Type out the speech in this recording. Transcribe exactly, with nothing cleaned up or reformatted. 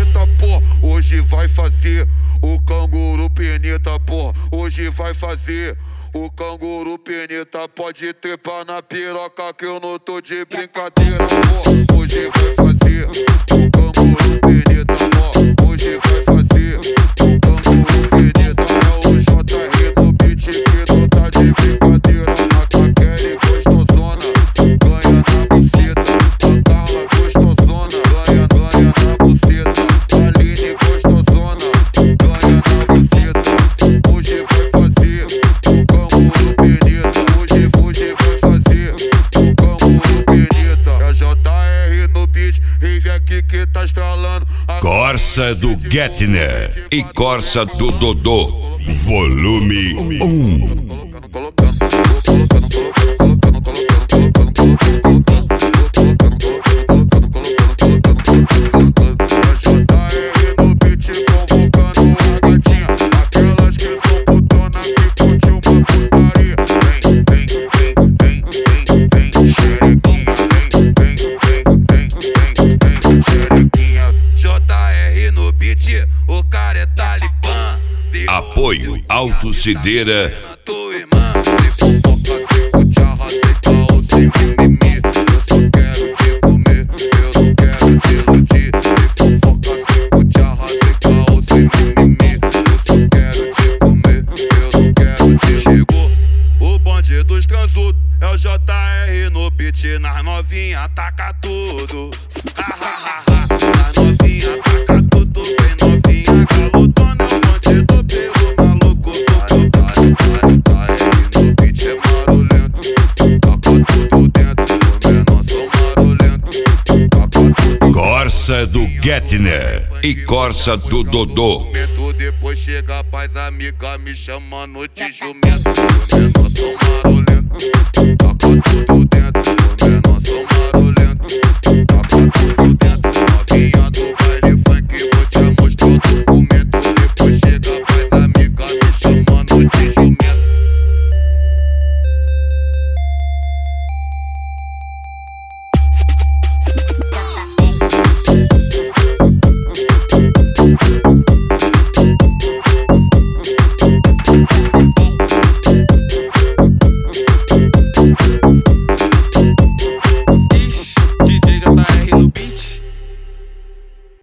peneta, pô. Hoje vai fazer o canguru peneta, pô. Hoje vai fazer o canguru peneta. Pode trepar na piroca que eu não tô de brincadeira, pô. Hoje vai fazer o canguru peneta, pô. Hoje vai fazer o canguru peneta. É o J R no beat que não tá de brincadeira. A Caquele gostosona ganha na buceta. A Carla gostosona ganha, ganha na buceta. A Aline gostosona ganha na buceta. Hoje vai fazer o canguru peneta. Hoje, hoje vai fazer o canguru peneta. É J R no beat, rave aqui que tá estralando. Corsa do Getner e Corsa do Dodô, volume um. O cara é talibã. Apoio Auto Cideira. Tua irmã, se fofoca, se cucharra, se caô, sem mimimi. Eu só quero te comer, eu não quero te iludir. Se fofoca, se cucharra, se caô, sem mimimi. Eu só quero te comer, eu não quero te. Chegou o bonde dos transudos, é o J R no beat. Nas novinha ataca tudo. Ha ha ha ha. Nas novinha ataca tudo, vem novinha galotona. É o bonde do pelo maluco do no beat é marolento. Taca tudo dentro, os menor são marolentos. Taca tudo. Corsa do Getner e Corsa do Dodô. Depois chega a paz, amiga me chamando de jumento. Os menor são marolentos. Taca tudo dentro, os menor são marolentos. Taca tudo dentro.